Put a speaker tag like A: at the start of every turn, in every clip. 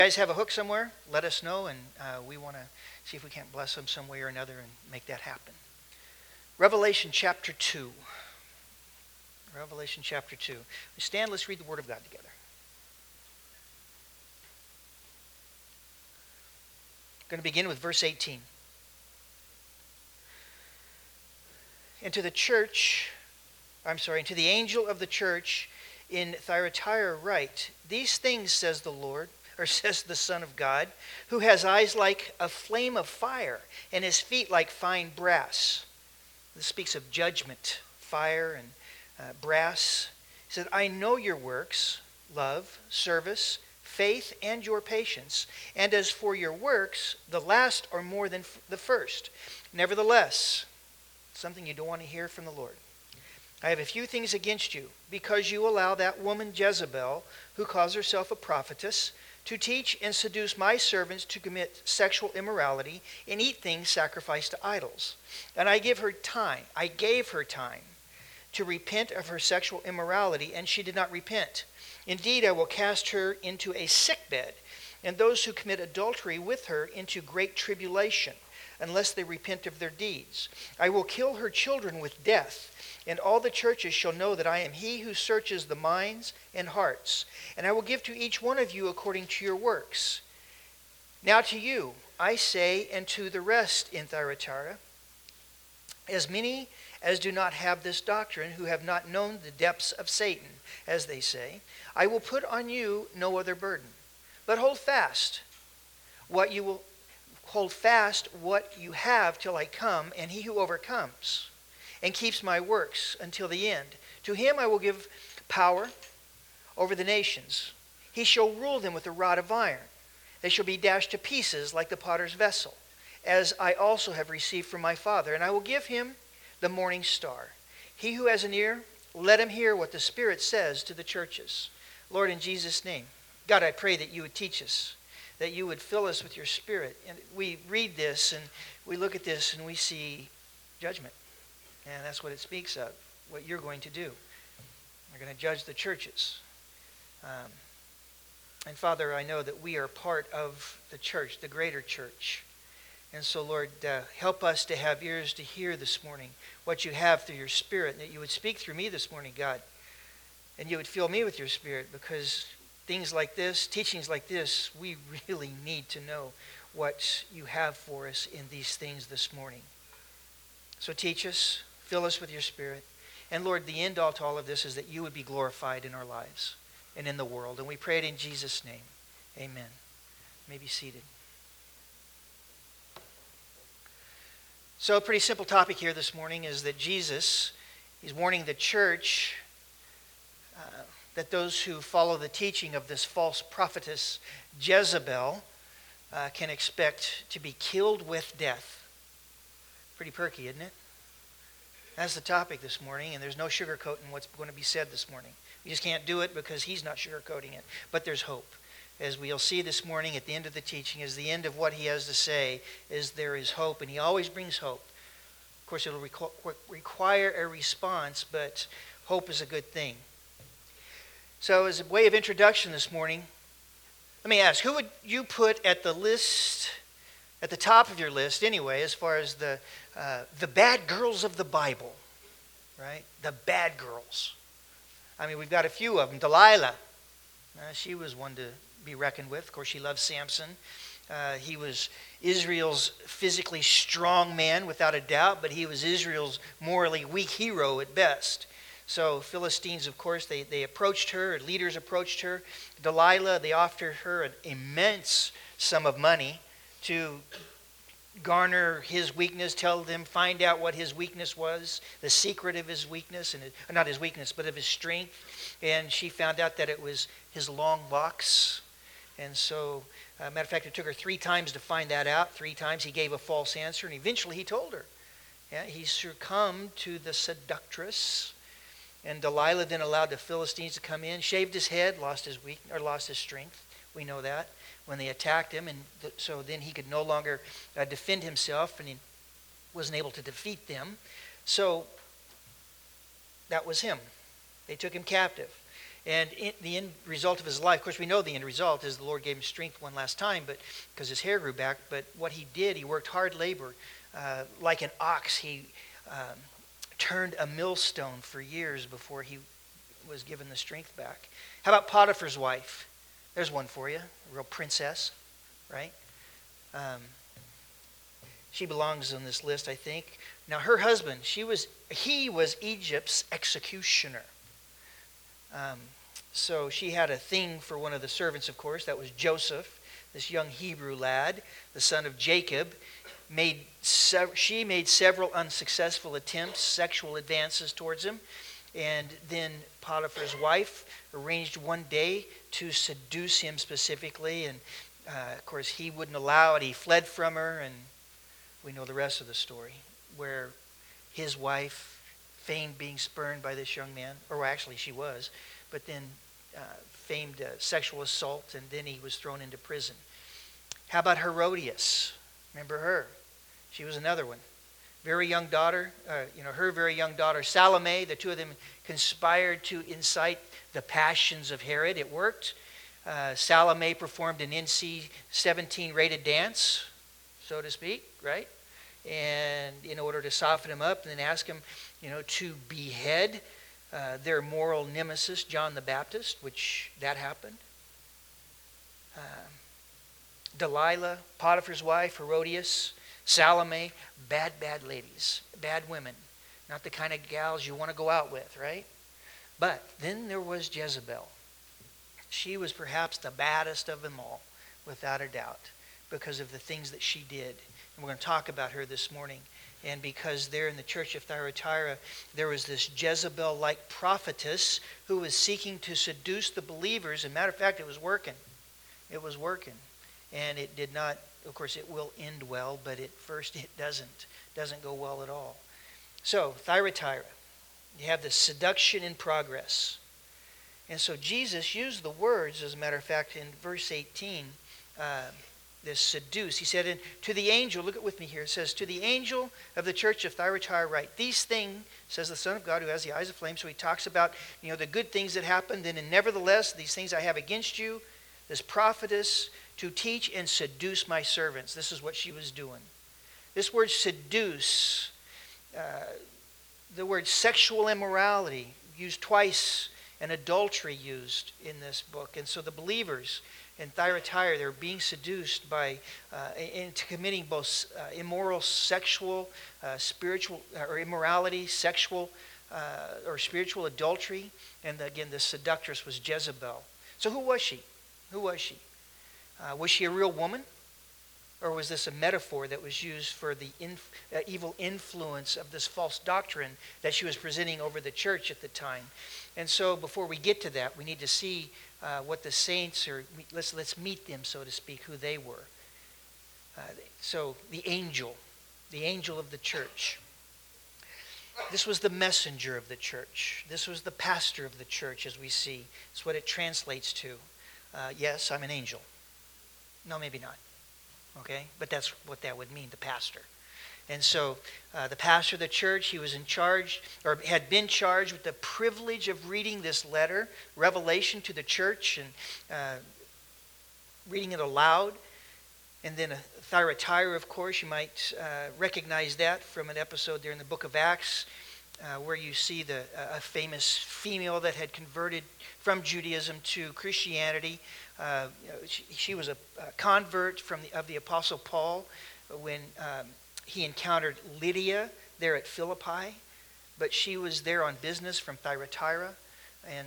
A: You guys have a hook somewhere? Let us know, and we want to see if we can't bless them some way or another and make that happen. Revelation chapter 2. Revelation chapter 2. We stand, let's read the Word of God together. I'm going to begin with verse 18. And to the angel of the church in Thyatira write, these things says the Lord, or says the Son of God, who has eyes like a flame of fire, and his feet like fine brass. This speaks of judgment, fire and brass. He said, I know your works, love, service, faith, and your patience. And as for your works, the last are more than the first. Nevertheless, something you don't want to hear from the Lord. I have a few things against you, because you allow that woman Jezebel, who calls herself a prophetess, to teach and seduce my servants to commit sexual immorality and eat things sacrificed to idols. And I gave her time to repent of her sexual immorality, and she did not repent. Indeed, I will cast her into a sickbed, and those who commit adultery with her into great tribulation, unless they repent of their deeds. I will kill her children with death, and all the churches shall know that I am he who searches the minds and hearts. And I will give to each one of you according to your works. Now to you, I say, and to the rest in Thyatira, as many as do not have this doctrine, who have not known the depths of Satan, as they say, I will put on you no other burden. But hold fast what you have till I come, and he who overcomes and keeps my works until the end, to him I will give power over the nations. He shall rule them with a rod of iron. They shall be dashed to pieces like the potter's vessel, as I also have received from my Father. And I will give him the morning star. He who has an ear, let him hear what the Spirit says to the churches. Lord, in Jesus' name, God, I pray that you would teach us, that you would fill us with your Spirit. And we read this and we look at this and we see judgment. And that's what it speaks of, what you're going to do. You're going to judge the churches. And Father, I know that we are part of the church, the greater church. And so, Lord, help us to have ears to hear this morning what you have through your Spirit, and that you would speak through me this morning, God. And you would fill me with your Spirit, because things like this, teachings like this, we really need to know what you have for us in these things this morning. So teach us, fill us with your Spirit. And Lord, the end all to all of this is that you would be glorified in our lives and in the world. And we pray it in Jesus' name. Amen. You may be seated. So a pretty simple topic here this morning is that Jesus, he's warning the church that those who follow the teaching of this false prophetess Jezebel can expect to be killed with death. Pretty perky, isn't it? That's the topic this morning, and there's no sugarcoating what's going to be said this morning. We just can't do it because he's not sugarcoating it. But there's hope. As we'll see this morning at the end of the teaching, as the end of what he has to say, is there is hope, and he always brings hope. Of course, it'll require a response, but hope is a good thing. So as a way of introduction this morning, let me ask, who would you put at the list, at the top of your list anyway, as far as the bad girls of the Bible, right? The bad girls. I mean, we've got a few of them. Delilah, she was one to be reckoned with. Of course, she loved Samson. He was Israel's physically strong man, without a doubt, but he was Israel's morally weak hero at best. So Philistines, of course, they approached her, leaders approached her. Delilah, they offered her an immense sum of money to garner his weakness, tell them, find out what his weakness was, the secret of his weakness, and not his weakness, but of his strength. And she found out that it was his long locks. And so, matter of fact, it took her 3 times to find that out. 3 times he gave a false answer, and eventually he told her. Yeah, he succumbed to the seductress. And Delilah then allowed the Philistines to come in, shaved his head, lost his strength. We know that when they attacked him, and so then he could no longer defend himself, and he wasn't able to defeat them. So that was him. They took him captive. And the end result of his life, of course, we know the end result is the Lord gave him strength one last time, but because his hair grew back. But what he did, he worked hard labor. Like an ox, he turned a millstone for years before he was given the strength back. How about Potiphar's wife? There's one for you, a real princess, right? She belongs on this list, I think. Now, her husband, he was Egypt's executioner. So she had a thing for one of the servants, of course. That was Joseph, this young Hebrew lad, the son of Jacob. She made several unsuccessful attempts, sexual advances towards him. And then Potiphar's wife arranged one day to seduce him specifically. And, of course, he wouldn't allow it. He fled from her, and we know the rest of the story, where his wife feigned being spurned by this young man, or actually she was, but then feigned sexual assault, and then he was thrown into prison. How about Herodias? Remember her? She was another one. Very young daughter, her very young daughter Salome, the two of them conspired to incite the passions of Herod. It worked. Salome performed an NC-17 rated dance, so to speak, right? And in order to soften him up and then ask him, to behead their moral nemesis, John the Baptist, which that happened. Delilah, Potiphar's wife, Herodias, Salome, bad ladies, bad women. Not the kind of gals you want to go out with, right? But then there was Jezebel. She was perhaps the baddest of them all, without a doubt, because of the things that she did. And we're going to talk about her this morning. And because there in the church of Thyatira, there was this Jezebel-like prophetess who was seeking to seduce the believers. As a matter of fact, it was working. It was working. And it did not, of course, it will end well, but at first it doesn't go well at all. So, Thyatira, you have this seduction in progress. And so Jesus used the words, as a matter of fact, in verse 18, this seduce. He said, to the angel, look at with me here, it says, to the angel of the church of Thyatira write, these things, says the Son of God who has the eyes of flame. So he talks about, the good things that happened, and nevertheless, these things I have against you, this prophetess, to teach and seduce my servants. This is what she was doing. This word seduce, the word sexual immorality, used twice, and adultery used in this book. And so the believers in Thyatira, they're being seduced by into committing both immoral sexual, spiritual, or immorality, sexual, or spiritual adultery. And again, the seductress was Jezebel. So who was she? Who was she? Was she a real woman? Or was this a metaphor that was used for the evil influence of this false doctrine that she was presenting over the church at the time? And so before we get to that, we need to see what the saints are. Let's meet them, so to speak, who they were. So the angel of the church. This was the messenger of the church. This was the pastor of the church, as we see. It's what it translates to. Yes, I'm an angel. No, maybe not. Okay? But that's what that would mean, the pastor. And so the pastor of the church, he was in charge, or had been charged with the privilege of reading this letter, Revelation, to the church, and reading it aloud. And then Thyatira, of course, you might recognize that from an episode there in the book of Acts, where you see a famous female that had converted from Judaism to Christianity. She was a convert of the Apostle Paul when he encountered Lydia there at Philippi, but she was there on business from Thyatira, and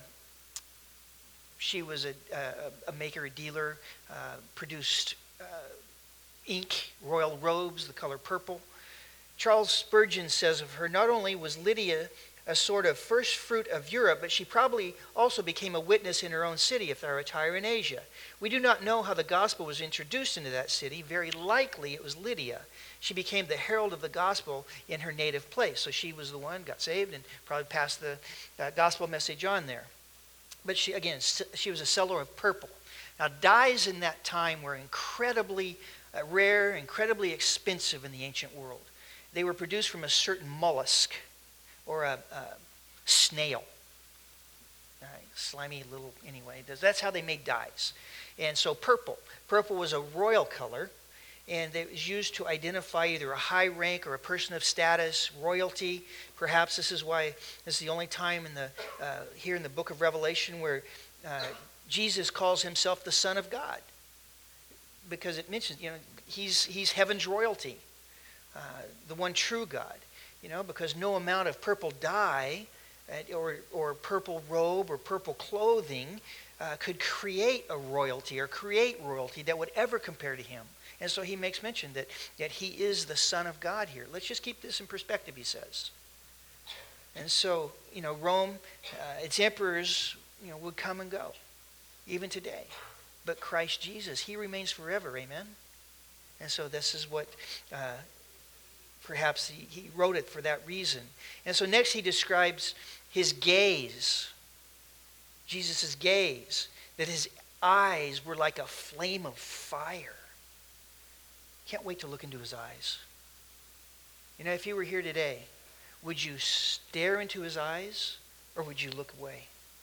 A: she was a maker, a dealer, produced ink, royal robes, the color purple. Charles Spurgeon says of her, not only was Lydia a sort of first fruit of Europe, but she probably also became a witness in her own city of Thyatira in Asia. We do not know how the gospel was introduced into that city. Very likely it was Lydia. She became the herald of the gospel in her native place. So she was the one, got saved, and probably passed the gospel message on there. But she was a seller of purple. Now, dyes in that time were incredibly rare, incredibly expensive in the ancient world. They were produced from a certain mollusk, or a snail. Slimy little, anyway. That's how they made dyes. And so purple. Purple was a royal color, and it was used to identify either a high rank or a person of status, royalty. Perhaps this is why this is the only time here in the book of Revelation where Jesus calls himself the Son of God, because it mentions, he's heaven's royalty, the one true God. Because no amount of purple dye or purple robe or purple clothing could create a royalty or create royalty that would ever compare to him. And so he makes mention that he is the Son of God here. Let's just keep this in perspective, he says. And so, Rome, its emperors, would come and go, even today. But Christ Jesus, he remains forever, amen? And so this is what... perhaps he wrote it for that reason. And so next he describes his gaze, Jesus' gaze, that his eyes were like a flame of fire. Can't wait to look into his eyes. If you were here today, would you stare into his eyes or would you look away?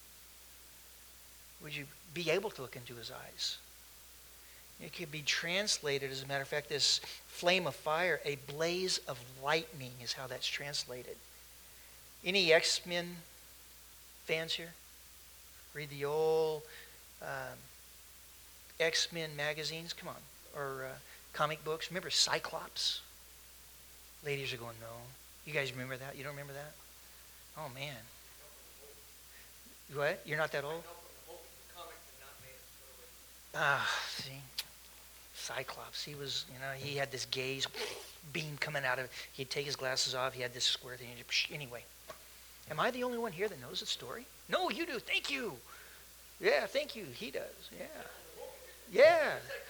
A: Would you be able to look into his eyes? It could be translated, as a matter of fact, this flame of fire, a blaze of lightning is how that's translated. Any X-Men fans here? Read the old X-Men magazines? Come on. Or comic books. Remember Cyclops? Ladies are going, no. You guys remember that? You don't remember that? Oh, man. What? You're not that old? See? Cyclops. He was, he had this gaze beam coming out of, he'd take his glasses off, he had this square thing. Anyway, am I the only one here that knows the story? No, you do. Thank you. Yeah, thank you. He does. Yeah. Yeah.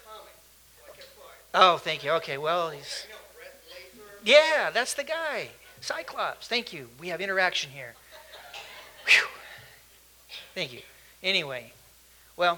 A: Oh, thank you. Okay, well, he's... Yeah, that's the guy. Cyclops. Thank you. We have interaction here. Whew. Thank you. Anyway, well...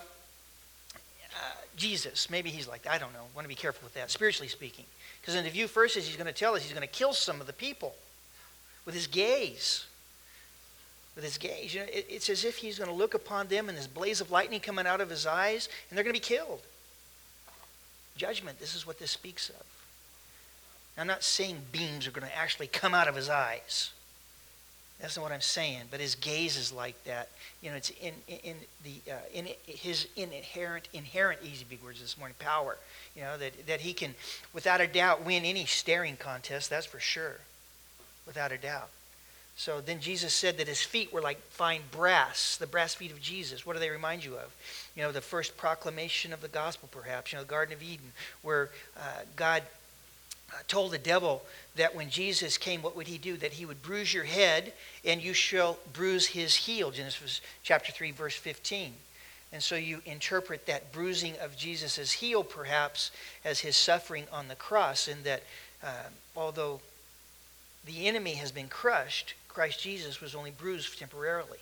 A: Jesus, maybe he's like that. I don't know. I want to be careful with that, spiritually speaking. Because in the view first is he's going to tell us he's going to kill some of the people with his gaze. With his gaze. It's as if he's going to look upon them and this blaze of lightning coming out of his eyes, and they're going to be killed. Judgment, this is what this speaks of. I'm not saying beams are going to actually come out of his eyes. That's not what I'm saying. But his gaze is like that. It's in his inherent, easy big words this morning, power. That he can, without a doubt, win any staring contest. That's for sure, without a doubt. So then Jesus said that his feet were like fine brass, the brass feet of Jesus. What do they remind you of? The first proclamation of the gospel, perhaps. The Garden of Eden, where God told the devil that when Jesus came, what would he do? That he would bruise your head and you shall bruise his heel. Genesis chapter 3, verse 15. And so you interpret that bruising of Jesus' heel perhaps as his suffering on the cross, and that although the enemy has been crushed, Christ Jesus was only bruised temporarily.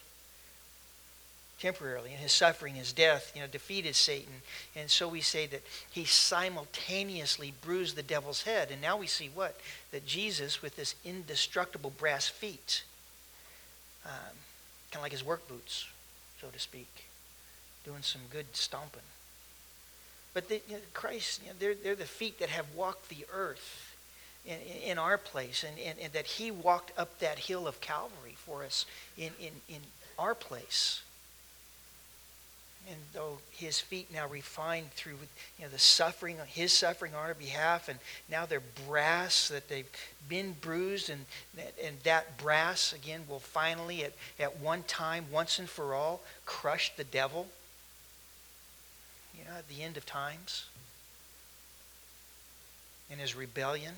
A: And his suffering, his death, defeated Satan. And so we say that he simultaneously bruised the devil's head. And now we see what? That Jesus, with this indestructible brass feet, kind of like his work boots, so to speak, doing some good stomping. But Christ, they're the feet that have walked the earth in our place, and that he walked up that hill of Calvary for us in our place. And though his feet now refined through the suffering, his suffering on our behalf, and now they're brass, that they've been bruised, and that brass again will finally at one time, once and for all, crush the devil. At the end of times, in his rebellion.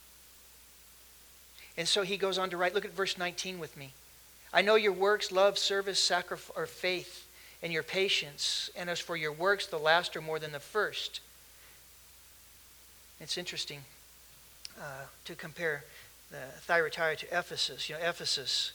A: And so he goes on to write, look at verse 19 with me. I know your works, love, service, sacrifice, or faith, and your patience, and as for your works, the last are more than the first. It's interesting to compare the Thyatira to Ephesus. Ephesus,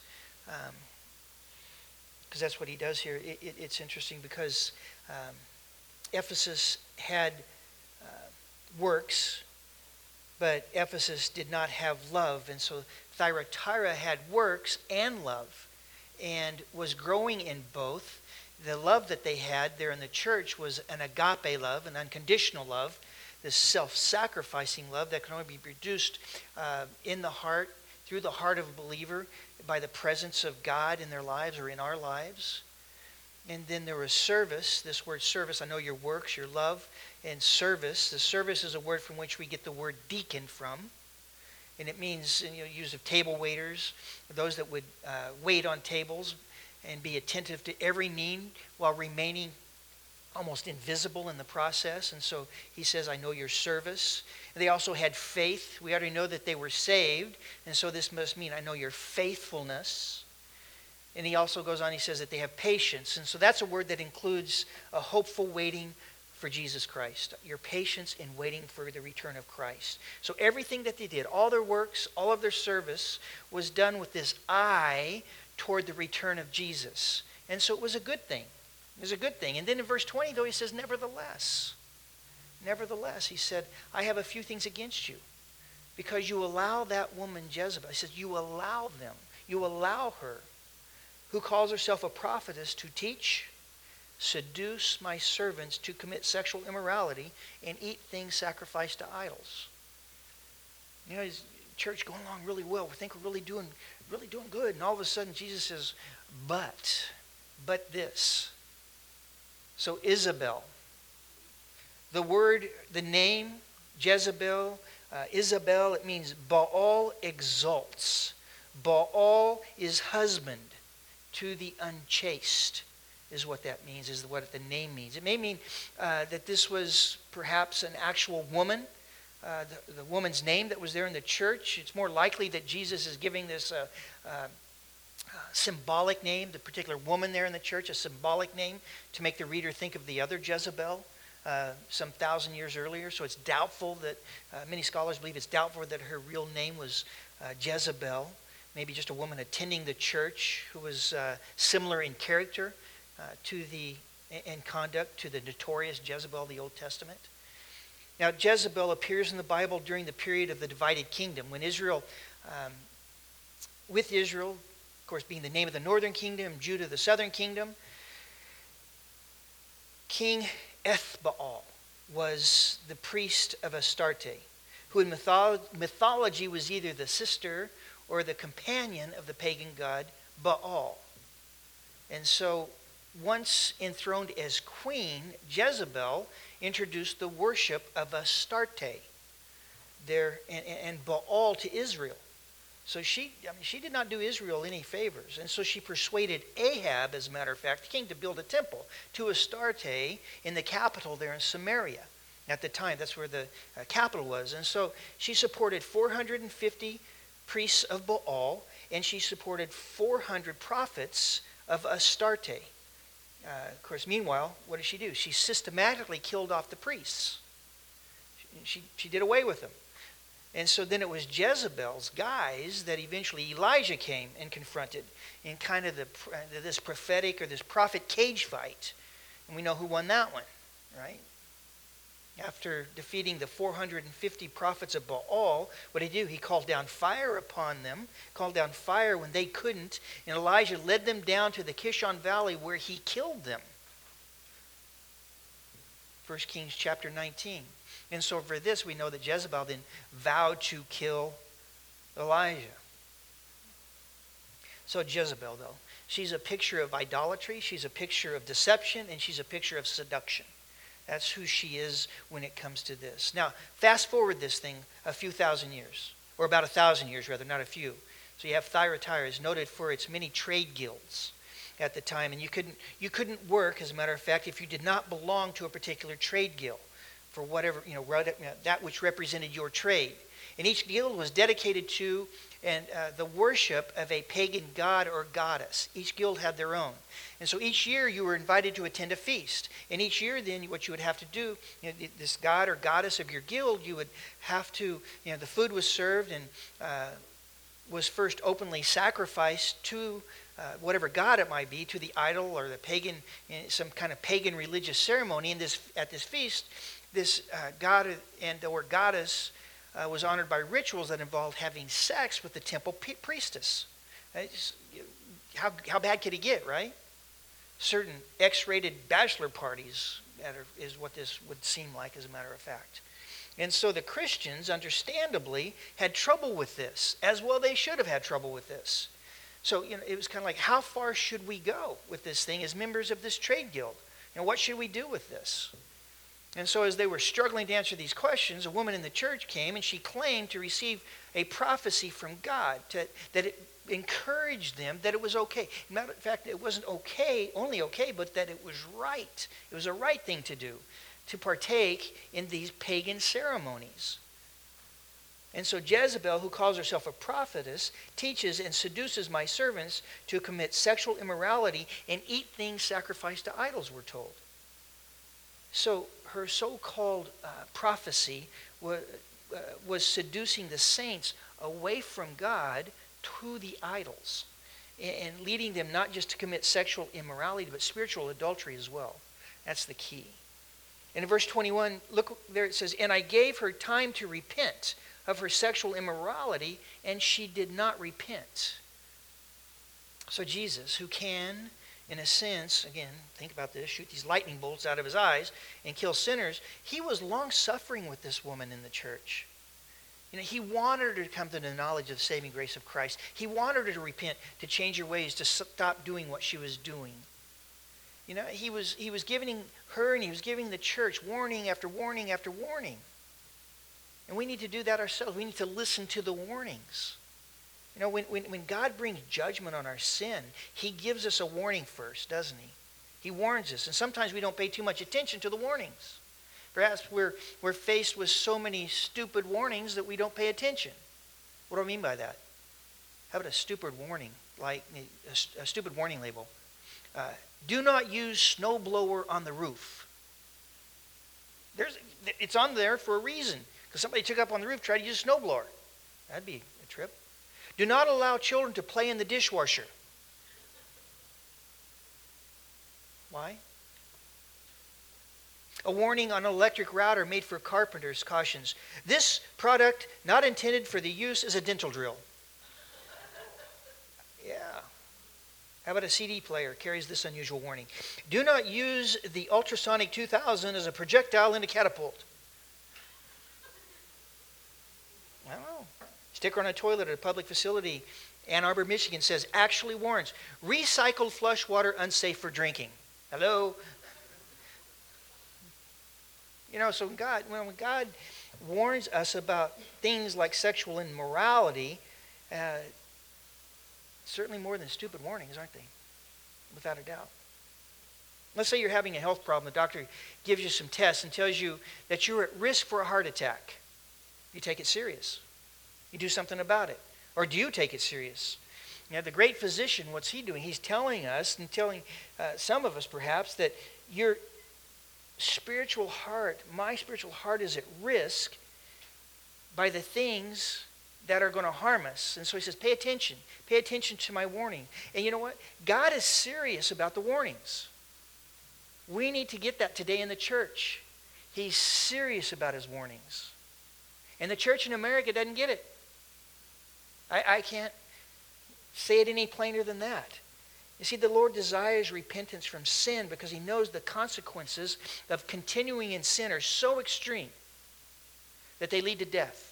A: because that's what he does here. It's interesting because Ephesus had works, but Ephesus did not have love, and so Thyatira had works and love. and was growing in both. The love that they had there in the church was an agape love, an unconditional love, this self-sacrificing love that can only be produced in the heart, through the heart of a believer, by the presence of God in their lives or in our lives. And then there was service. This word service, I know your works, your love, and service. The service is a word from which we get the word deacon from. And it means, use of table waiters, those that would wait on tables and be attentive to every need while remaining almost invisible in the process. And so he says, I know your service. And they also had faith. We already know that they were saved. And so this must mean, I know your faithfulness. And he also goes on, he says that they have patience. And so that's a word that includes a hopeful waiting for Jesus Christ. Your patience in waiting for the return of Christ. So everything that they did, all their works, all of their service was done with this eye toward the return of Jesus. And so it was a good thing. It was a good thing. And then in verse 20, though, he says, nevertheless, he said, I have a few things against you because you allow that woman Jezebel. He says, you allow them. You allow her, who calls herself a prophetess, to teach, seduce my servants to commit sexual immorality and eat things sacrificed to idols. His church going along really well. We think we're really doing good. And all of a sudden Jesus says, but this. So Isabel, the name Jezebel, Isabel, it means Baal exalts. Baal is husband to the unchaste, is what that means, is what the name means. It may mean that this was perhaps an actual woman, the woman's name that was there in the church. It's more likely that Jesus is giving this symbolic name, the particular woman there in the church, a symbolic name to make the reader think of the other Jezebel some 1,000 years earlier. So it's doubtful that, many scholars believe it's doubtful that her real name was Jezebel. Maybe just a woman attending the church who was similar in character and conduct to the notorious Jezebel of the Old Testament. Now, Jezebel appears in the Bible during the period of the divided kingdom, when Israel, of course, being the name of the northern kingdom, Judah the southern kingdom, King Ethbaal was the priest of Astarte, who in mythology was either the sister or the companion of the pagan god Baal. And so, once enthroned as queen, Jezebel introduced the worship of Astarte there and Baal to Israel. So she did not do Israel any favors. And so she persuaded Ahab, as a matter of fact, the king, to build a temple to Astarte in the capital there in Samaria. At the time, that's where the capital was. And so she supported 450 priests of Baal, and she supported 400 prophets of Astarte. Of course, meanwhile, what did she do? She systematically killed off the priests. She did away with them. And so then it was Jezebel's guys that eventually Elijah came and confronted in kind of this prophetic or this prophet cage fight. And we know who won that one, right? After defeating the 450 prophets of Baal, what did he do? He called down fire upon them, called down fire when they couldn't, and Elijah led them down to the Kishon Valley where he killed them. 1 Kings chapter 19. And so for this, we know that Jezebel then vowed to kill Elijah. So Jezebel, though, she's a picture of idolatry, she's a picture of deception, and she's a picture of seduction. That's who she is when it comes to this. Now, fast forward this thing a few thousand years, or about 1,000 years rather, not a few. So you have Thyatira is noted for its many trade guilds at the time, and you couldn't work, as a matter of fact, if you did not belong to a particular trade guild for whatever, that which represented your trade. And each guild was dedicated to the worship of a pagan god or goddess. Each guild had their own. And so each year you were invited to attend a feast. And each year then what you would have to do, this god or goddess of your guild, you would have to, the food was served and was first openly sacrificed to whatever god it might be, to the idol or the pagan, some kind of pagan religious ceremony. And at this feast, this god and or goddess was honored by rituals that involved having sex with the temple priestess. how bad could it get, right? Certain X-rated bachelor parties is what this would seem like, as a matter of fact. And so the Christians, understandably, had trouble with this, as well they should have had trouble with this. So it was kind of like, how far should we go with this thing as members of this trade guild? What should we do with this? And so as they were struggling to answer these questions, a woman in the church came and she claimed to receive a prophecy from God that it encouraged them that it was okay. Matter of fact, it wasn't only okay, but that it was right. It was a right thing to do, to partake in these pagan ceremonies. And so Jezebel, who calls herself a prophetess, teaches and seduces my servants to commit sexual immorality and eat things sacrificed to idols, we're told. So her so-called prophecy was seducing the saints away from God to the idols and leading them not just to commit sexual immorality, but spiritual adultery as well. That's the key. And in verse 21, look there it says, "And I gave her time to repent of her sexual immorality, and she did not repent." So Jesus, who can, in a sense, again, think about this, shoot these lightning bolts out of his eyes and kill sinners, he was long-suffering with this woman in the church. He wanted her to come to the knowledge of the saving grace of Christ. He wanted her to repent, to change her ways, to stop doing what she was doing. He was giving her and he was giving the church warning after warning after warning. And we need to do that ourselves. We need to listen to the warnings. When God brings judgment on our sin, he gives us a warning first, doesn't he? He warns us. And sometimes we don't pay too much attention to the warnings. Perhaps we're faced with so many stupid warnings that we don't pay attention. What do I mean by that? How about a stupid warning, like a stupid warning label? Do not use snow blower on the roof. It's on there for a reason. Because somebody took up on the roof, tried to use a snowblower. That'd be a trip. Do not allow children to play in the dishwasher. Why? A warning on an electric router made for carpenters cautions, "This product not intended for the use as a dental drill." Yeah. How about a CD player carries this unusual warning? Do not use the Ultrasonic 2000 as a projectile in a catapult. I don't know. Sticker on a toilet at a public facility, Ann Arbor, Michigan says, actually warns, recycled flush water unsafe for drinking. Hello? So when God warns us about things like sexual immorality, certainly more than stupid warnings, aren't they? Without a doubt. Let's say you're having a health problem. The doctor gives you some tests and tells you that you're at risk for a heart attack. You take it serious. You do something about it. Or do you take it serious? The great physician, what's he doing? He's telling us and telling some of us perhaps that your spiritual heart, my spiritual heart is at risk by the things that are going to harm us. And so he says, pay attention. Pay attention to my warning. And you know what? God is serious about the warnings. We need to get that today in the church. He's serious about his warnings. And the church in America doesn't get it. I can't say it any plainer than that. You see, the Lord desires repentance from sin because he knows the consequences of continuing in sin are so extreme that they lead to death.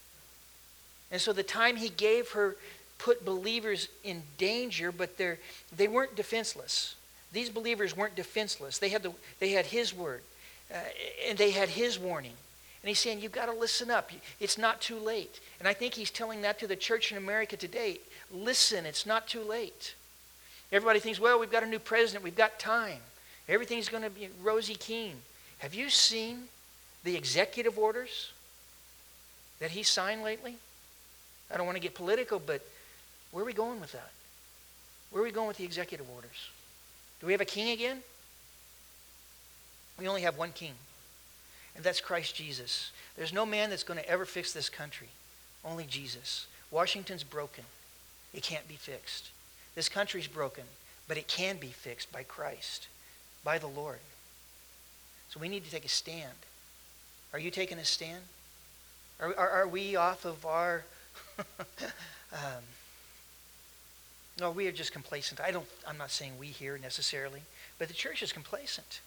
A: And so the time he gave her put believers in danger, but they weren't defenseless. These believers weren't defenseless. They had his word, and they had his warning. And he's saying, you've got to listen up. It's not too late. And I think he's telling that to the church in America today. Listen, it's not too late. Everybody thinks, well, we've got a new president. We've got time. Everything's going to be rosy keen. Have you seen the executive orders that he signed lately? I don't want to get political, but where are we going with that? Where are we going with the executive orders? Do we have a king again? We only have one king. And that's Christ Jesus. There's no man that's going to ever fix this country. Only Jesus. Washington's broken. It can't be fixed. This country's broken, but it can be fixed by Christ, by the Lord. So we need to take a stand. Are you taking a stand? Are we off of our No, we are just complacent. I'm not saying we here necessarily, but the church is complacent.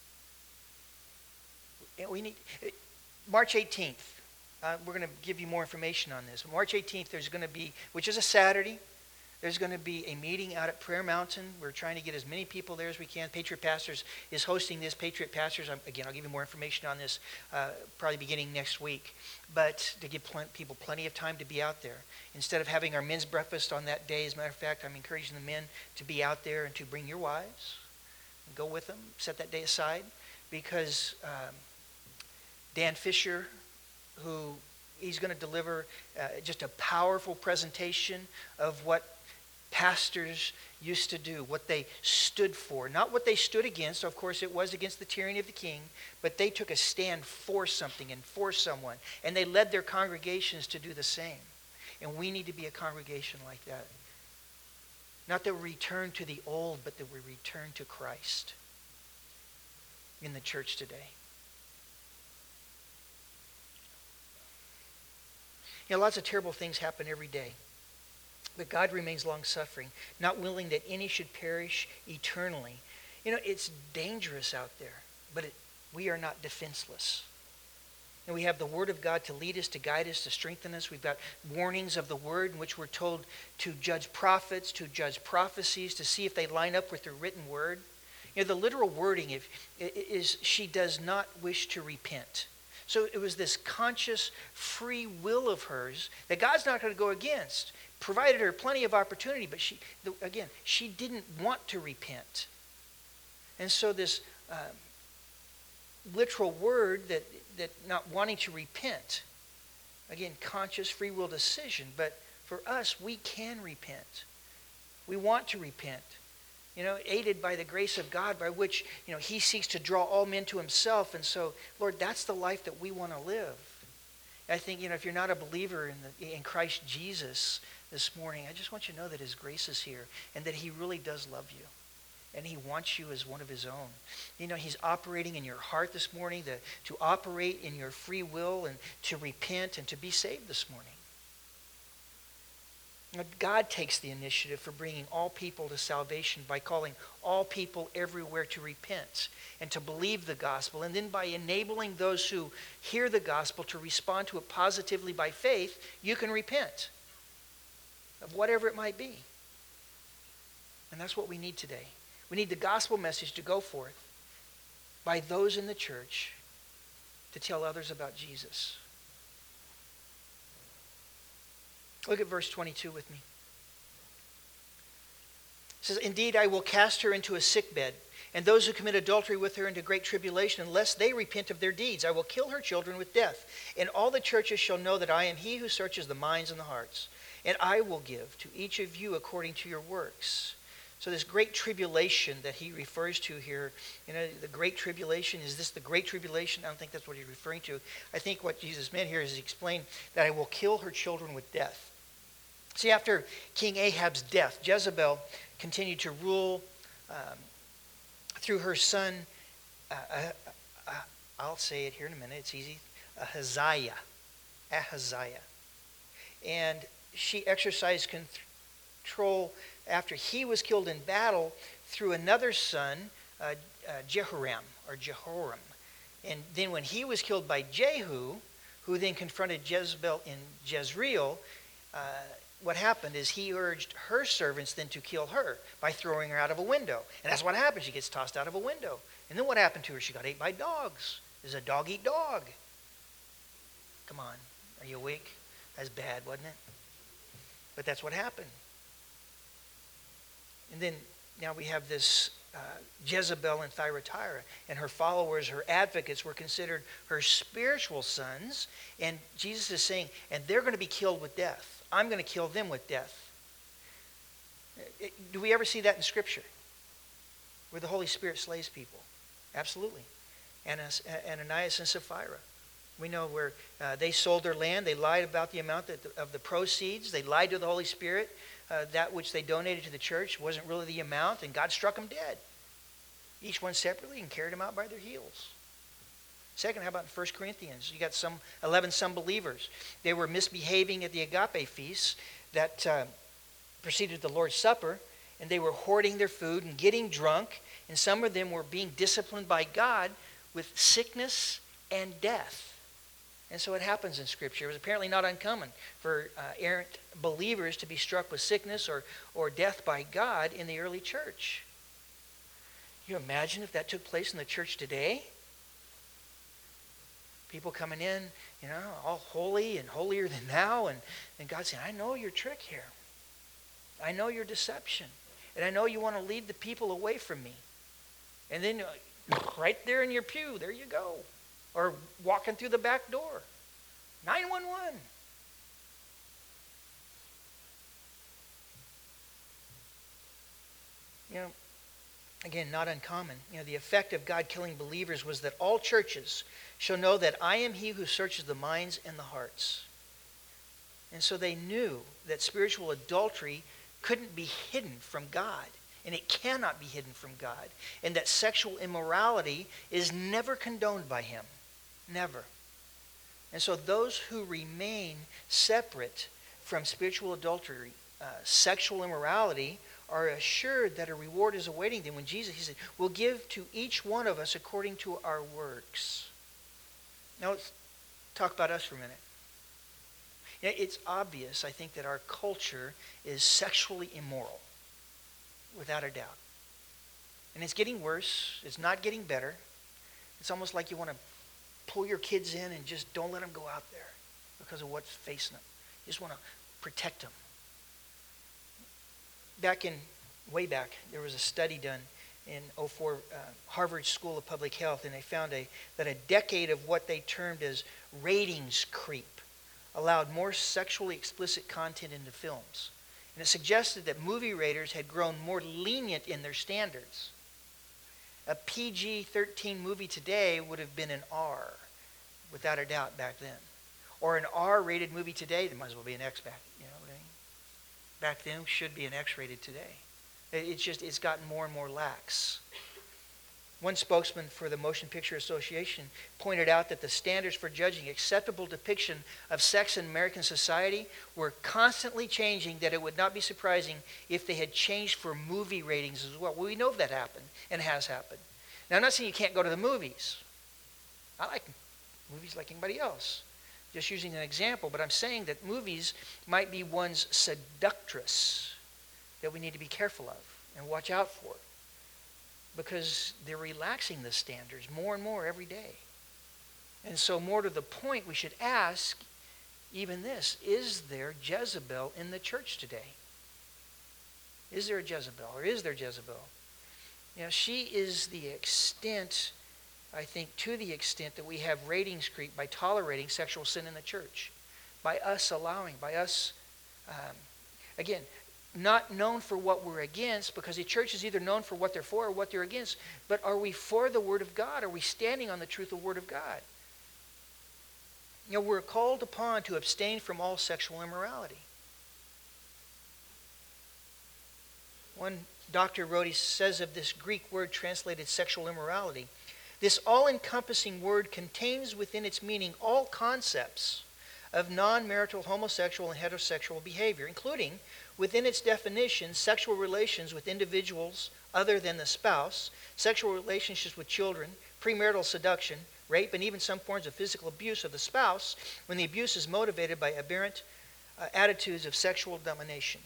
A: We need March 18th. We're going to give you more information on this. March 18th, there's going to be, which is a Saturday, there's going to be a meeting out at Prayer Mountain. We're trying to get as many people there as we can. Patriot Pastors is hosting this. Patriot Pastors, again, I'll give you more information on this probably beginning next week. But to give people plenty of time to be out there. Instead of having our men's breakfast on that day, as a matter of fact, I'm encouraging the men to be out there and to bring your wives. And go with them. Set that day aside. Because Dan Fisher, who he's going to deliver just a powerful presentation of what pastors used to do, what they stood for. Not what they stood against. Of course, it was against the tyranny of the king, but they took a stand for something and for someone, and they led their congregations to do the same. And we need to be a congregation like that. Not that we return to the old, but that we return to Christ in the church today. You know, lots of terrible things happen every day. But God remains long-suffering, not willing that any should perish eternally. You know, it's dangerous out there, but we are not defenseless. And we have the Word of God to lead us, to guide us, to strengthen us. We've got warnings of the Word in which we're told to judge prophets, to judge prophecies, to see if they line up with the written Word. You know, the literal wording is she does not wish to repent. So it was this conscious free will of hers that God's not going to go against. Provided her plenty of opportunity, but she didn't want to repent. And so this literal word that not wanting to repent, again, conscious free will decision. But for us, we can repent. We want to repent. You know, aided by the grace of God, by which, you know, he seeks to draw all men to himself. And so, Lord, that's the life that we want to live. I think, you know, if you're not a believer in Christ Jesus this morning, I just want you to know that his grace is here and that he really does love you. And he wants you as one of his own. You know, he's operating in your heart this morning to operate in your free will and to repent and to be saved this morning. God takes the initiative for bringing all people to salvation by calling all people everywhere to repent and to believe the gospel, and then by enabling those who hear the gospel to respond to it positively by faith. You can repent of whatever it might be. And that's what we need today. We need the gospel message to go forth by those in the church to tell others about Jesus. Look at verse 22 with me. It says, "Indeed, I will cast her into a sickbed, and those who commit adultery with her into great tribulation, unless they repent of their deeds. I will kill her children with death. And all the churches shall know that I am he who searches the minds and the hearts. And I will give to each of you according to your works." So this great tribulation that he refers to here, you know, the great tribulation, is this the great tribulation? I don't think that's what he's referring to. I think what Jesus meant here is he explained that I will kill her children with death. See, after King Ahab's death, Jezebel continued to rule through her son, I'll say it here in a minute, it's easy, Ahaziah. And she exercised control after he was killed in battle through another son, Jehoram. And then when he was killed by Jehu, who then confronted Jezebel in Jezreel, what happened is he urged her servants then to kill her by throwing her out of a window. And that's what happened. She gets tossed out of a window. And then what happened to her? She got ate by dogs. There's a dog eat dog. Come on. Are you awake? That's bad, wasn't it? But that's what happened. And then now we have this Jezebel and Thyatira, and her followers, her advocates, were considered her spiritual sons. And Jesus is saying, and they're going to be killed with death. I'm going to kill them with death. Do we ever see that in Scripture? Where the Holy Spirit slays people? Absolutely. Ananias and Sapphira. We know where they sold their land. They lied about the amount of the proceeds. They lied to the Holy Spirit. That which they donated to the church wasn't really the amount, and God struck them dead. Each one separately, and carried them out by their heels. Second, how about in 1 Corinthians? You got 11 believers. They were misbehaving at the agape feast that proceeded to the Lord's Supper, and they were hoarding their food and getting drunk, and some of them were being disciplined by God with sickness and death. And so it happens in Scripture. It was apparently not uncommon for errant believers to be struck with sickness or death by God in the early church. Can you imagine if that took place in the church today? People coming in, all holy and holier than thou, and God saying, I know your trick here. I know your deception. And I know you want to lead the people away from me. And then right there in your pew, there you go. Or walking through the back door. 911. Again, not uncommon. The effect of God killing believers was that all churches shall know that I am he who searches the minds and the hearts. And so they knew that spiritual adultery couldn't be hidden from God. And it cannot be hidden from God. And that sexual immorality is never condoned by him. Never. And so those who remain separate from spiritual adultery, sexual immorality, are assured that a reward is awaiting them. When Jesus, he said, will give to each one of us according to our works. Now let's talk about us for a minute. It's obvious, I think, that our culture is sexually immoral. Without a doubt. And it's getting worse. It's not getting better. It's almost like you want to pull your kids in and just don't let them go out there because of what's facing them. You just want to protect them. Way back, there was a study done in 2004, Harvard School of Public Health, and they found that a decade of what they termed as ratings creep allowed more sexually explicit content into films. And it suggested that movie raters had grown more lenient in their standards. A PG-13 movie today would have been an R, without a doubt, back then. Or an R-rated movie today, there might as well be an X back. You know what I mean? Back then should be an X-rated today. It's gotten more and more lax. One spokesman for the Motion Picture Association pointed out that the standards for judging acceptable depiction of sex in American society were constantly changing, that it would not be surprising if they had changed for movie ratings as well. Well, we know that happened and has happened. Now, I'm not saying you can't go to the movies. I like movies like anybody else. Just using an example, but I'm saying that movies might be one's seductress that we need to be careful of and watch out for, because they're relaxing the standards more and more every day. And so more to the point, we should ask even this: is there Jezebel in the church today? Is there a Jezebel, or is there Jezebel? She is the extent, I think, to the extent that we have ratings creep by tolerating sexual sin in the church. By us allowing, by us, again, not known for what we're against, because the church is either known for what they're for or what they're against. But are we for the Word of God? Are we standing on the truth of the Word of God? We're called upon to abstain from all sexual immorality. One doctor wrote, he says of this Greek word translated sexual immorality, this all-encompassing word contains within its meaning all concepts of non-marital homosexual and heterosexual behavior, including, within its definition, sexual relations with individuals other than the spouse, sexual relationships with children, premarital seduction, rape, and even some forms of physical abuse of the spouse when the abuse is motivated by aberrant attitudes of sexual domination.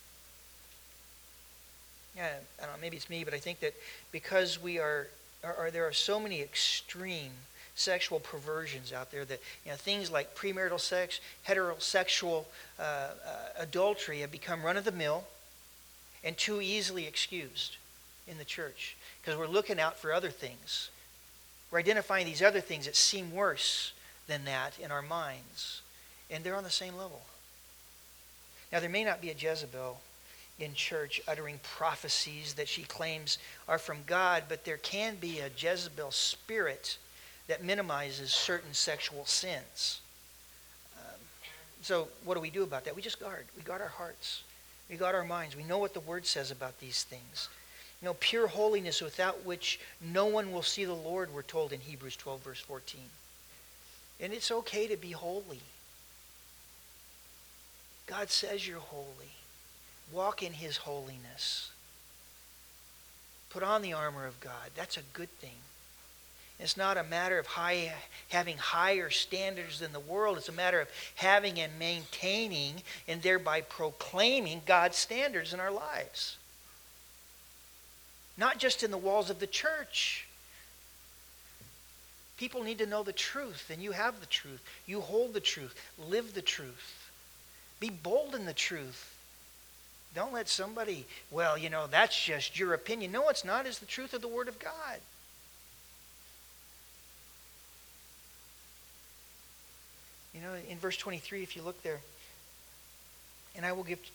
A: I don't know, maybe it's me, but I think that because there are so many extreme sexual perversions out there that things like premarital sex, heterosexual adultery have become run-of-the-mill and too easily excused in the church, because we're looking out for other things. We're identifying these other things that seem worse than that in our minds, and they're on the same level. Now, there may not be a Jezebel in church uttering prophecies that she claims are from God, but there can be a Jezebel spirit that minimizes certain sexual sins. So what do we do about that? We just guard. We guard our hearts. We guard our minds. We know what the Word says about these things. Pure holiness without which no one will see the Lord, we're told in Hebrews 12, verse 14. And it's okay to be holy. God says you're holy. Walk in his holiness. Put on the armor of God. That's a good thing. It's not a matter of having higher standards than the world. It's a matter of having and maintaining and thereby proclaiming God's standards in our lives. Not just in the walls of the church. People need to know the truth, and you have the truth. You hold the truth. Live the truth. Be bold in the truth. Don't let somebody, well, that's just your opinion. No, it's not. It's the truth of the Word of God. In verse 23, if you look there, and I will give,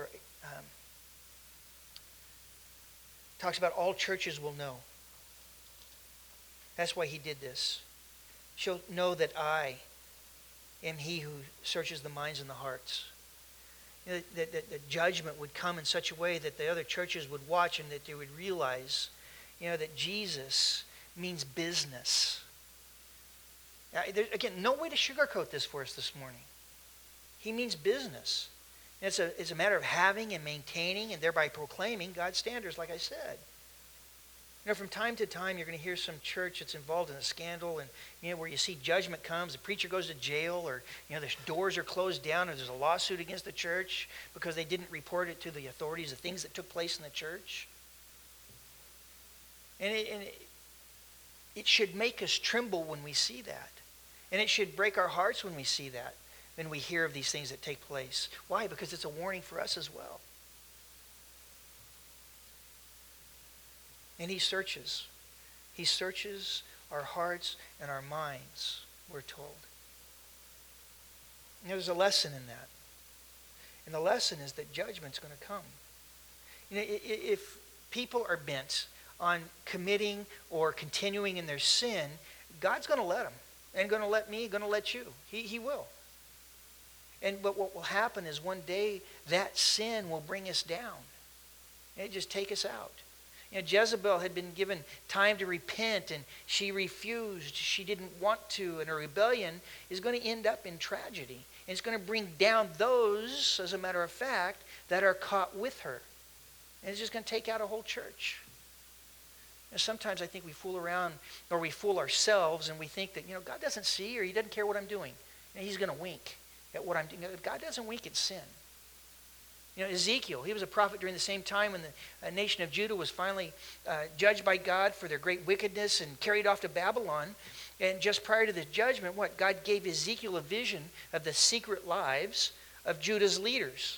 A: talks about all churches will know. That's why he did this. Shall know that I am he who searches the minds and the hearts. That judgment would come in such a way that the other churches would watch and that they would realize, that Jesus means business. Again, no way to sugarcoat this for us this morning. He means business. It's a matter of having and maintaining and thereby proclaiming God's standards, like I said. From time to time, you're going to hear some church that's involved in a scandal, and where you see judgment comes, the preacher goes to jail, or the doors are closed down, or there's a lawsuit against the church because they didn't report it to the authorities, the things that took place in the church. And it should make us tremble when we see that. And it should break our hearts when we see that, when we hear of these things that take place. Why? Because it's a warning for us as well. And he searches. He searches our hearts and our minds, we're told. And there's a lesson in that. And the lesson is that judgment's going to come. If people are bent on committing or continuing in their sin, God's going to let them. And going to let me, going to let you. He will. But what will happen is one day that sin will bring us down. And just take us out. Jezebel had been given time to repent, and she refused. She didn't want to, and her rebellion is going to end up in tragedy. And it's going to bring down those, as a matter of fact, that are caught with her. And it's just going to take out a whole church. Sometimes I think we fool around, or we fool ourselves, and we think that, God doesn't see, or he doesn't care what I'm doing. He's going to wink at what I'm doing. God doesn't wink at sin. Ezekiel, he was a prophet during the same time when the nation of Judah was finally judged by God for their great wickedness and carried off to Babylon. And just prior to the judgment, God gave Ezekiel a vision of the secret lives of Judah's leaders.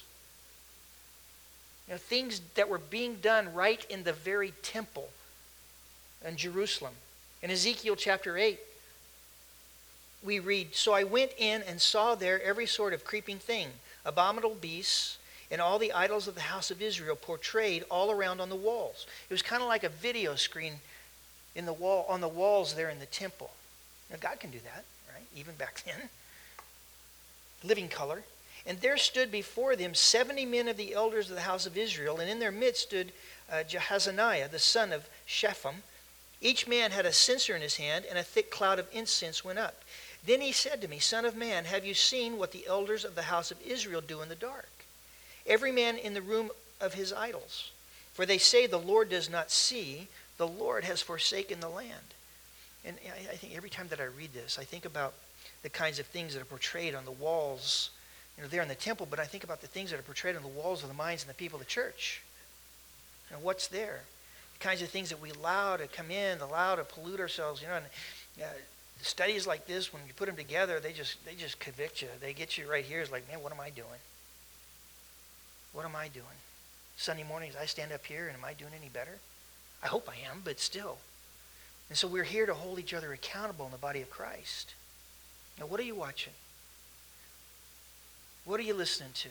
A: Things that were being done right in the very temple in Jerusalem. In Ezekiel chapter 8, we read, "So I went in and saw there every sort of creeping thing, abominable beasts, and all the idols of the house of Israel portrayed all around on the walls." It was kind of like a video screen on the walls there in the temple. Now God can do that, right? Even back then. Living color. "And there stood before them 70 men of the elders of the house of Israel, and in their midst stood Jahaziah, the son of Shaphan. Each man had a censer in his hand, and a thick cloud of incense went up. Then he said to me, 'Son of man, have you seen what the elders of the house of Israel do in the dark? Every man in the room of his idols. For they say the Lord does not see, the Lord has forsaken the land.'" And I think every time that I read this, I think about the kinds of things that are portrayed on the walls, there in the temple, but I think about the things that are portrayed on the walls of the minds and the people of the church. And what's there? The kinds of things that we allow to come in, allow to pollute ourselves. Studies like this, when you put them together, they just convict you. They get you right here. It's like, man, what am I doing? What am I doing? Sunday mornings, I stand up here, and am I doing any better? I hope I am, but still. And so we're here to hold each other accountable in the body of Christ. Now, what are you watching? What are you listening to?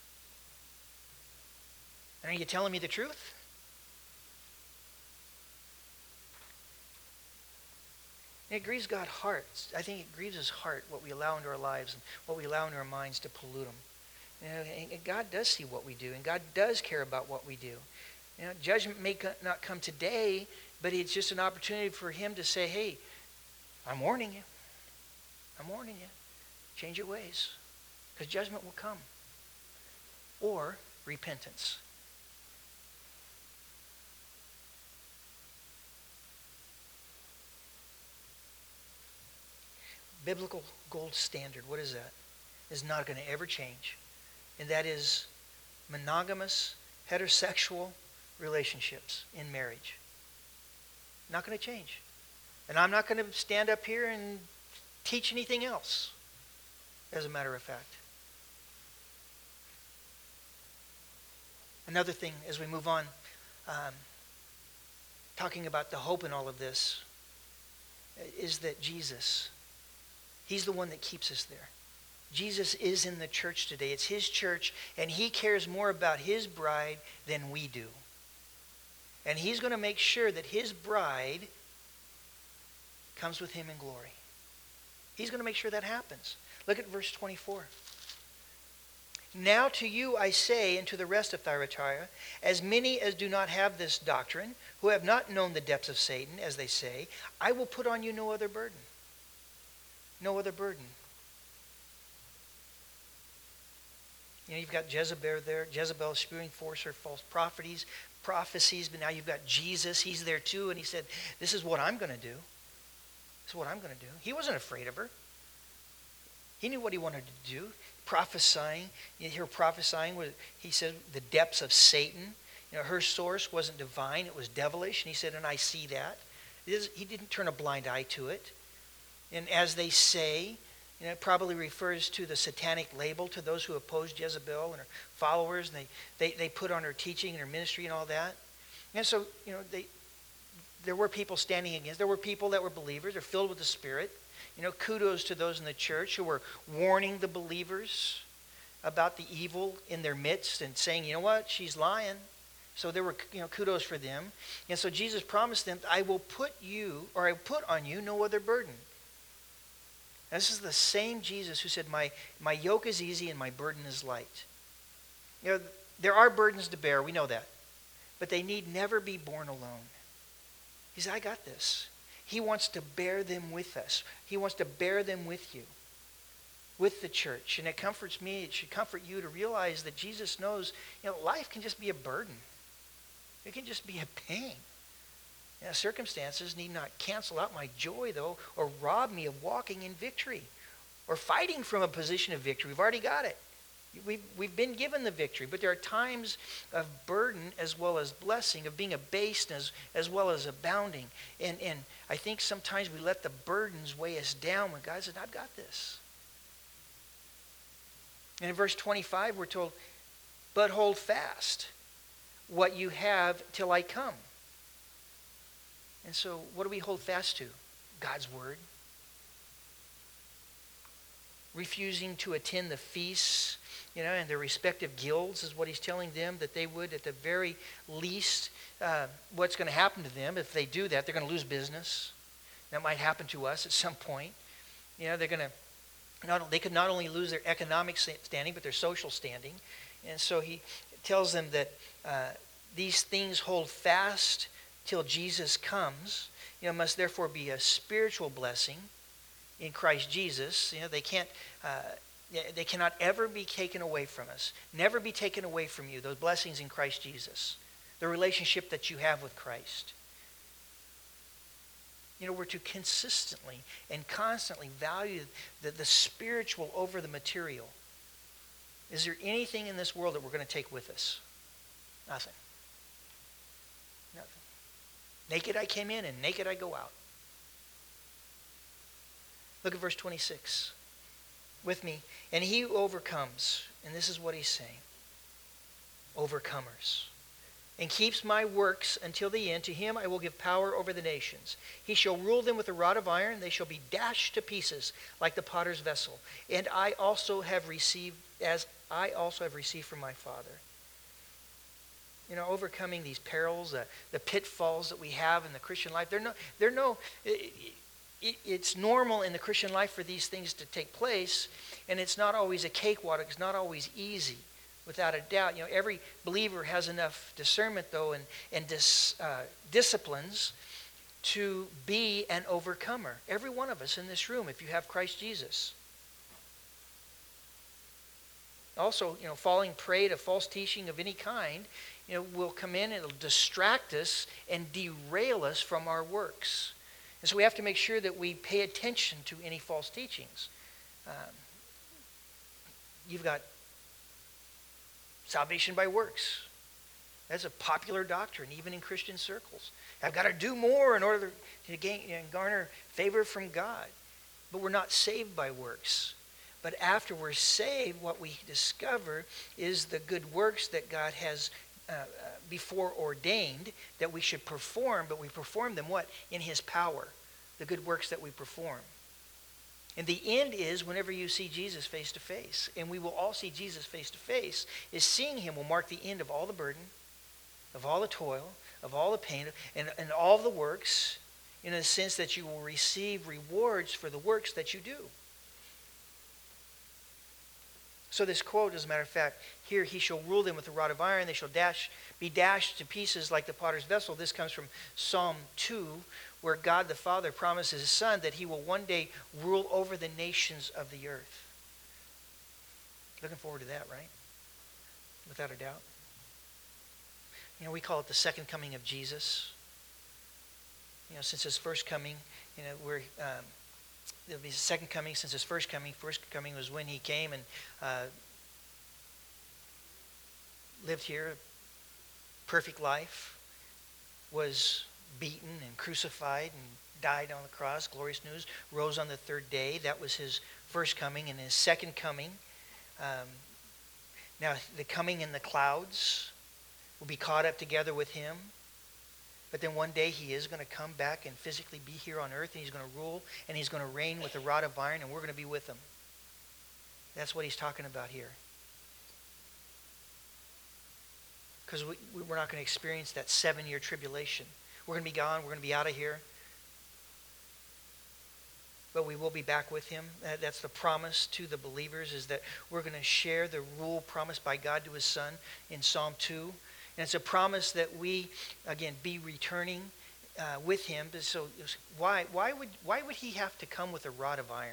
A: And are you telling me the truth? It grieves God's heart. I think it grieves his heart what we allow into our lives and what we allow into our minds to pollute them. And God does see what we do, and God does care about what we do. Judgment may not come today, but it's just an opportunity for him to say, "Hey, I'm warning you. I'm warning you. Change your ways, because judgment will come." Or repentance. Biblical gold standard, what is that? Is not going to ever change. And that is monogamous, heterosexual relationships in marriage. Not going to change. And I'm not going to stand up here and teach anything else, as a matter of fact. Another thing as we move on, talking about the hope in all of this, is that Jesus, He's the one that keeps us there. Jesus is in the church today. It's His church, and He cares more about His bride than we do. And He's going to make sure that His bride comes with Him in glory. He's going to make sure that happens. Look at verse 24. Now to you I say, and to the rest of Thyatira, as many as do not have this doctrine, who have not known the depths of Satan, as they say, I will put on you no other burden. No other burden. You know, you've got Jezebel there. Jezebel spewing forth her false prophecies, but now you've got Jesus. He's there too, and He said, this is what I'm going to do. This is what I'm going to do. He wasn't afraid of her. He knew what He wanted to do. Prophesying. You hear prophesying, He said, the depths of Satan. You know, her source wasn't divine. It was devilish. And He said, and I see that. He didn't turn a blind eye to it. And as they say, you know, it probably refers to the satanic label to those who oppose Jezebel and her followers. And they put on her teaching and her ministry and all that. And so, you know, there were people standing against. There were people that were believers. They're filled with the Spirit. You know, kudos to those in the church who were warning the believers about the evil in their midst and saying, you know what, she's lying. So there were, you know, kudos for them. And so Jesus promised them, I will put on you no other burden. This is the same Jesus who said, my yoke is easy and my burden is light. You know, there are burdens to bear, we know that. But they need never be borne alone. He said, I got this. He wants to bear them with us. He wants to bear them with you, with the church. And it comforts me, it should comfort you to realize that Jesus knows, you know, life can just be a burden. It can just be a pain. You know, circumstances need not cancel out my joy, though, or rob me of walking in victory or fighting from a position of victory. We've already got it. We've been given the victory, but there are times of burden as well as blessing, of being abased as well as abounding. And I think sometimes we let the burdens weigh us down when God said, I've got this. And in verse 25, we're told, but hold fast what you have till I come. And so what do we hold fast to? God's word. Refusing to attend the feasts, you know, and their respective guilds is what He's telling them that they would, at the very least, what's going to happen to them if they do that, they're going to lose business. That might happen to us at some point. You know, they could not only lose their economic standing, but their social standing. And so He tells them that these things hold fast till Jesus comes. You know, must therefore be a spiritual blessing in Christ Jesus. You know, they cannot ever be taken away from us. Never be taken away from you, those blessings in Christ Jesus. The relationship that you have with Christ. You know, we're to consistently and constantly value the spiritual over the material. Is there anything in this world that we're going to take with us? Nothing. Nothing. Naked I came in and naked I go out. Look at verse 26 with me. And he who overcomes, and this is what he's saying, overcomers, and keeps my works until the end, to him I will give power over the nations. He shall rule them with a rod of iron. They shall be dashed to pieces like the potter's vessel. And I also have received, as I also have received from my Father. You know, overcoming these perils, the pitfalls that we have in the Christian life. It's normal in the Christian life for these things to take place, and it's not always a cakewalk. It's not always easy, without a doubt. You know, every believer has enough discernment, though, and disciplines to be an overcomer. Every one of us in this room, if you have Christ Jesus. also, falling prey to false teaching of any kind, will come in and it'll distract us and derail us from our works. And so we have to make sure that we pay attention to any false teachings. You've got salvation by works. That's a popular doctrine, even in Christian circles. I've got to do more in order to gain and garner favor from God. But we're not saved by works. But after we're saved, what we discover is the good works that God has before ordained that we should perform, but we perform them what? In his power, the good works that we perform. And the end is whenever you see Jesus face to face, and we will all see Jesus face to face, is seeing him will mark the end of all the burden, of all the toil, of all the pain, and all the works, in a sense that you will receive rewards for the works that you do. So this quote, as a matter of fact, here, he shall rule them with a rod of iron. They shall be dashed to pieces like the potter's vessel. This comes from Psalm 2, where God the Father promises his Son that he will one day rule over the nations of the earth. Looking forward to that, right? Without a doubt. We call it the second coming of Jesus. Since his first coming, there'll be a second coming since his first coming. First coming was when he came and lived here, perfect life, was beaten and crucified and died on the cross, glorious news, rose on the third day. That was his first coming. And his second coming, now the coming in the clouds, will be caught up together with him. But then one day he is going to come back and physically be here on earth, and he's going to rule, and he's going to reign with a rod of iron, and we're going to be with him. That's what he's talking about here. Because we're not going to experience that 7-year tribulation. We're going to be gone. We're going to be out of here. But we will be back with him. That's the promise to the believers, is that we're going to share the rule promised by God to his Son in Psalm 2. And it's a promise that we, again, be returning with him. So why would he have to come with a rod of iron?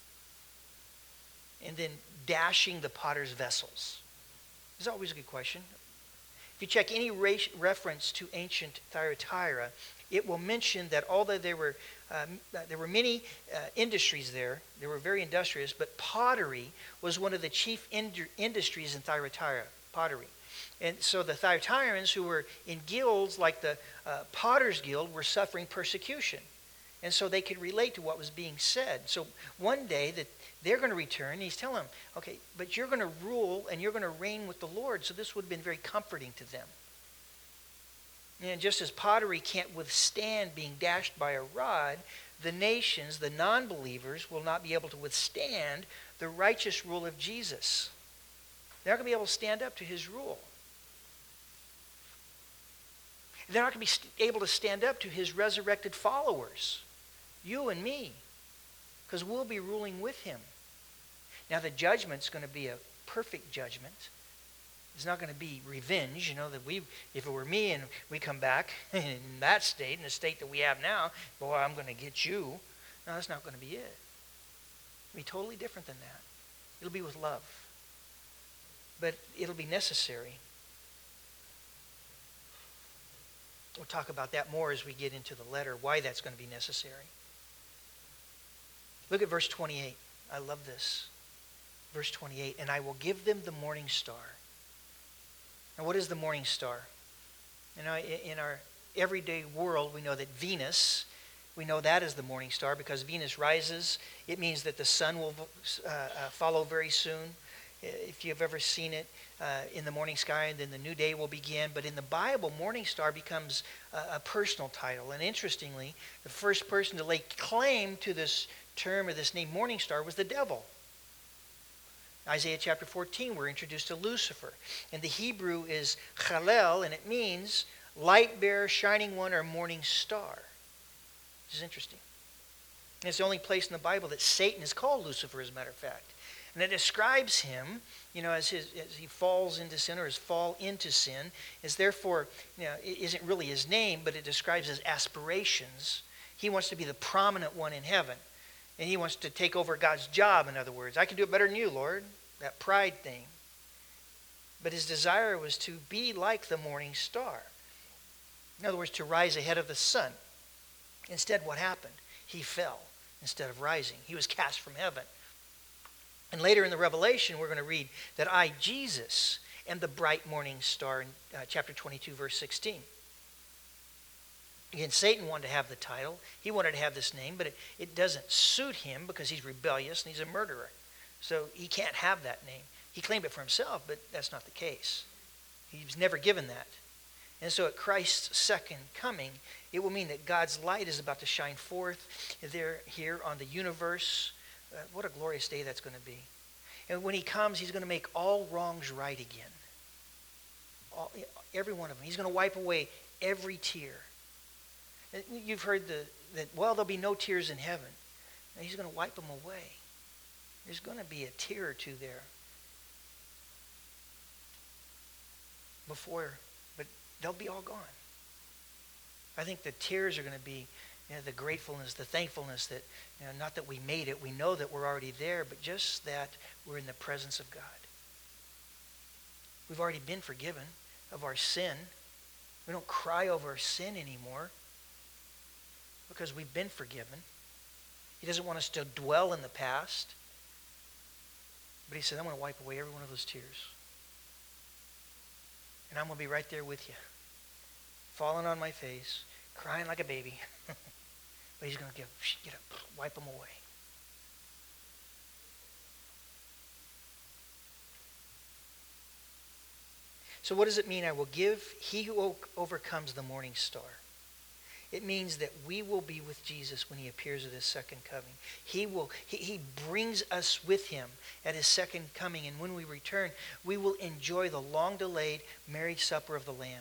A: And then dashing the potter's vessels? This is always a good question. If you check any reference to ancient Thyatira, it will mention that although there were many industries there, they were very industrious, but pottery was one of the chief industries in Thyatira, pottery. And so the Thyatirians, who were in guilds like the Potter's Guild, were suffering persecution. And so they could relate to what was being said. So one day that they're going to return, and he's telling them, okay, but you're going to rule and you're going to reign with the Lord. So this would have been very comforting to them. And just as pottery can't withstand being dashed by a rod, the nations, the non-believers, will not be able to withstand the righteous rule of Jesus. They're not going to be able to stand up to his rule. They're not going to be able to stand up to his resurrected followers, you and me, because we'll be ruling with him. Now the judgment's going to be a perfect judgment. It's not going to be revenge, that if it were me and we come back in that state, in the state that we have now, boy, I'm going to get you. No, that's not going to be it. It'll be totally different than that. It'll be with love. But it'll be necessary. We'll talk about that more as we get into the letter, why that's going to be necessary. Look at verse 28. I love this. Verse 28, and I will give them the morning star. Now, what is the morning star? In our everyday world, we know that Venus, we know that is the morning star because Venus rises. It means that the sun will follow very soon. If you've ever seen it in the morning sky, and then the new day will begin. But in the Bible, morning star becomes a personal title. And interestingly, the first person to lay claim to this term or this name morning star was the devil. Isaiah chapter 14, we're introduced to Lucifer. And the Hebrew is Chalel, and it means light bearer, shining one, or morning star. This is interesting. And it's the only place in the Bible that Satan is called Lucifer, as a matter of fact. And it describes him, as he falls into sin, or his fall into sin, is therefore, it isn't really his name, but it describes his aspirations. He wants to be the prominent one in heaven. And he wants to take over God's job, in other words. I can do it better than you, Lord. That pride thing. But his desire was to be like the morning star. In other words, to rise ahead of the sun. Instead, what happened? He fell instead of rising. He was cast from heaven. And later in the Revelation, we're going to read that I, Jesus, am the bright morning star in chapter 22, verse 16. Again, Satan wanted to have the title. He wanted to have this name, but it doesn't suit him because he's rebellious and he's a murderer. So he can't have that name. He claimed it for himself, but that's not the case. He was never given that. And so at Christ's second coming, it will mean that God's light is about to shine forth here on the universe. What a glorious day that's going to be. And when he comes, he's going to make all wrongs right again. Every one of them. He's going to wipe away every tear. You've heard that, there'll be no tears in heaven. And he's going to wipe them away. There's going to be a tear or two there before, but they'll be all gone. I think the tears are going to be the gratefulness, the thankfulness that, not that we made it, we know that we're already there, but just that we're in the presence of God. We've already been forgiven of our sin. We don't cry over our sin anymore because we've been forgiven. He doesn't want us to dwell in the past. But he said, I'm going to wipe away every one of those tears. And I'm going to be right there with you. Falling on my face, crying like a baby. But he's going to get up, wipe them away. So what does it mean? I will give he who overcomes the morning star. It means that we will be with Jesus when he appears at his second coming. He brings us with him at his second coming. And when we return, we will enjoy the long-delayed marriage supper of the Lamb.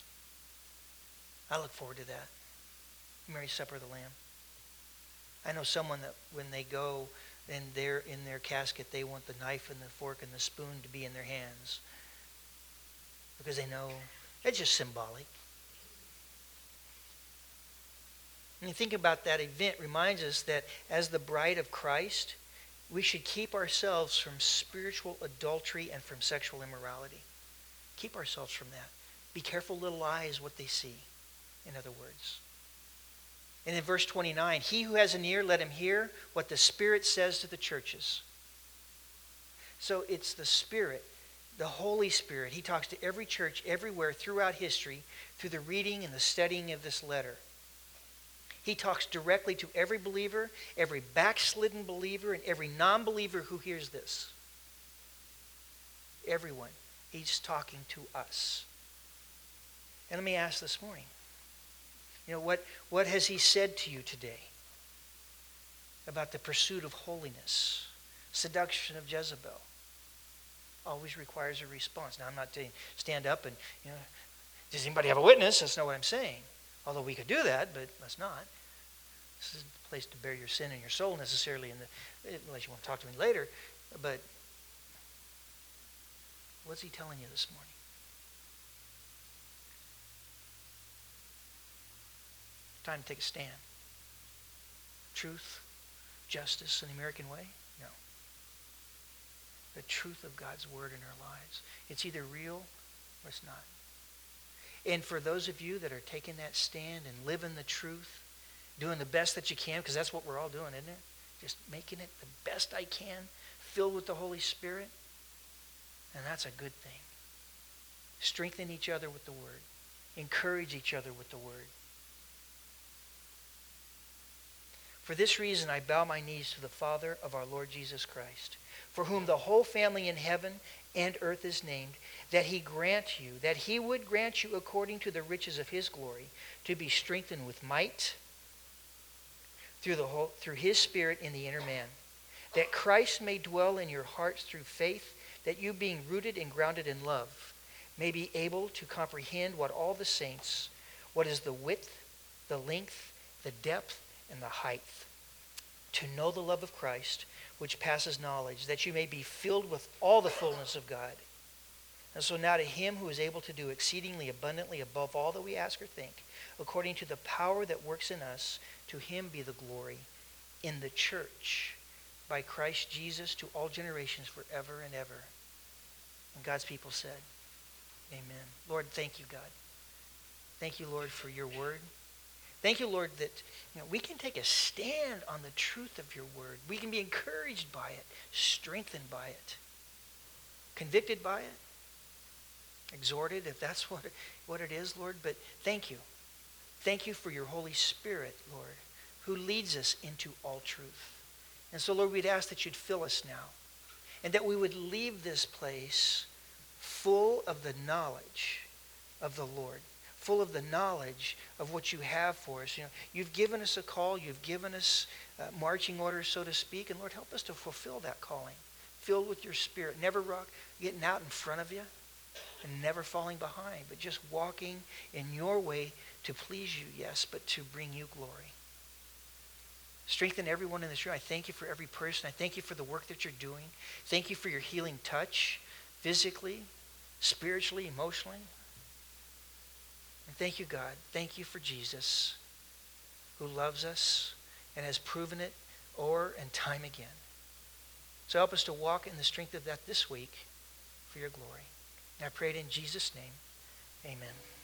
A: I look forward to that. Marriage supper of the Lamb. I know someone that when they go and they're in their casket, they want the knife and the fork and the spoon to be in their hands. Because they know it's just symbolic. And you think about that event reminds us that as the bride of Christ, we should keep ourselves from spiritual adultery and from sexual immorality. Keep ourselves from that. Be careful, little eyes, what they see, in other words. And in verse 29, he who has an ear, let him hear what the Spirit says to the churches. So it's the Spirit, the Holy Spirit. He talks to every church everywhere throughout history through the reading and the studying of this letter. He talks directly to every believer, every backslidden believer, and every non-believer who hears this. Everyone. He's talking to us. And let me ask this morning, what has he said to you today about the pursuit of holiness, seduction of Jezebel? Always requires a response. Now, I'm not saying stand up and, does anybody have a witness? That's not what I'm saying. Although we could do that, but let's not. This isn't the place to bear your sin in your soul necessarily, unless you want to talk to me later. But what's he telling you this morning? Time to take a stand. Truth, justice, and the American way? No. The truth of God's word in our lives. It's either real or it's not. And for those of you that are taking that stand and living the truth, doing the best that you can, because that's what we're all doing, isn't it? Just making it the best I can, filled with the Holy Spirit. And that's a good thing. Strengthen each other with the word. Encourage each other with the word. For this reason I bow my knees to the Father of our Lord Jesus Christ, for whom the whole family in heaven and earth is named, that he would grant you according to the riches of his glory, to be strengthened with might through his Spirit in the inner man, that Christ may dwell in your hearts through faith, that you being rooted and grounded in love, may be able to comprehend what is the width, the length, the depth, and the height, to know the love of Christ, which passes knowledge, that you may be filled with all the fullness of God. And so now to him who is able to do exceedingly abundantly above all that we ask or think, according to the power that works in us, to him be the glory in the church by Christ Jesus to all generations forever and ever. And God's people said, amen. Lord, thank you, God. Thank you, Lord, for your word. Thank you, Lord, that we can take a stand on the truth of your word. We can be encouraged by it, strengthened by it, convicted by it, exhorted, if that's what it is, Lord. But thank you. Thank you for your Holy Spirit, Lord, who leads us into all truth. And so, Lord, we'd ask that you'd fill us now and that we would leave this place full of the knowledge of the Lord, full of the knowledge of what you have for us. You've given us a call. You've given us marching orders, so to speak. And Lord, help us to fulfill that calling, filled with your Spirit, never getting out in front of you and never falling behind, but just walking in your way to please you, yes, but to bring you glory. Strengthen everyone in this room. I thank you for every person. I thank you for the work that you're doing. Thank you for your healing touch, physically, spiritually, emotionally. And thank you, God. Thank you for Jesus, who loves us and has proven it o'er and time again. So help us to walk in the strength of that this week for your glory. And I pray it in Jesus' name. Amen.